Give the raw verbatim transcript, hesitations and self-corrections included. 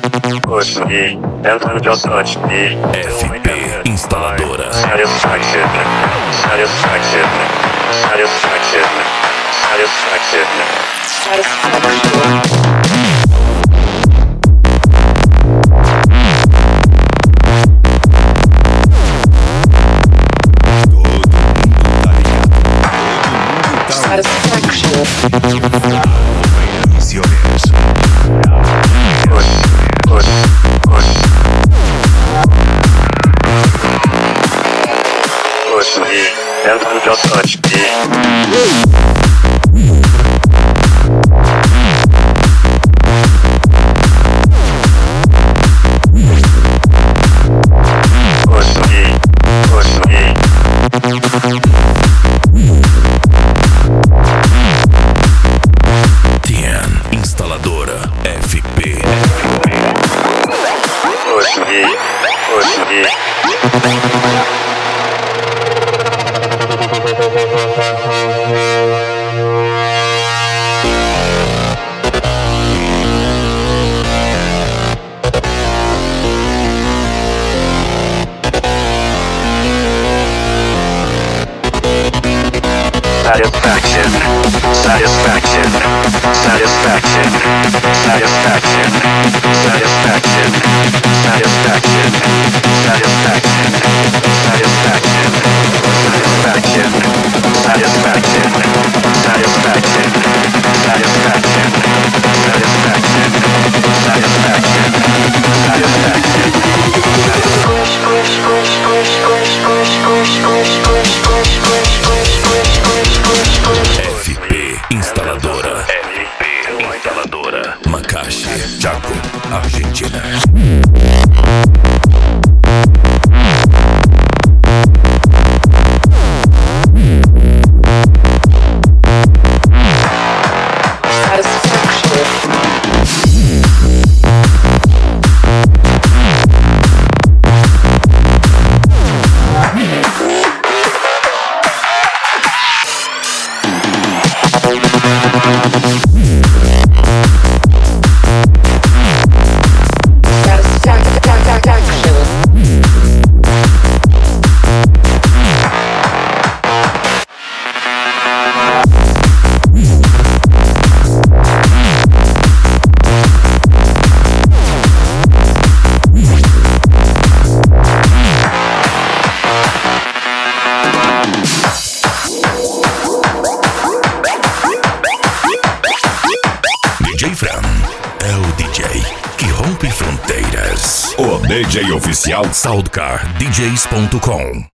Push me, and then just touch me. F P Instaladora. Satisfaction, satisfaction, satisfaction, satisfaction, satisfaction. Push me, and then just touch me. Push me, push me. Tian Instaladora F P. Push me, push me. Satisfaction, satisfaction, satisfaction, satisfaction, satisfaction, satisfaction, satisfaction, satisfaction, satisfaction, satisfaction, satisfaction, satisfaction, satisfaction, satisfaction, satisfaction. F P Instaladora. F P Instaladora. Macaxi, Chaco, Argentina. D J Fran é o D J que rompe fronteiras. O D J oficial Soundcar D Js ponto com.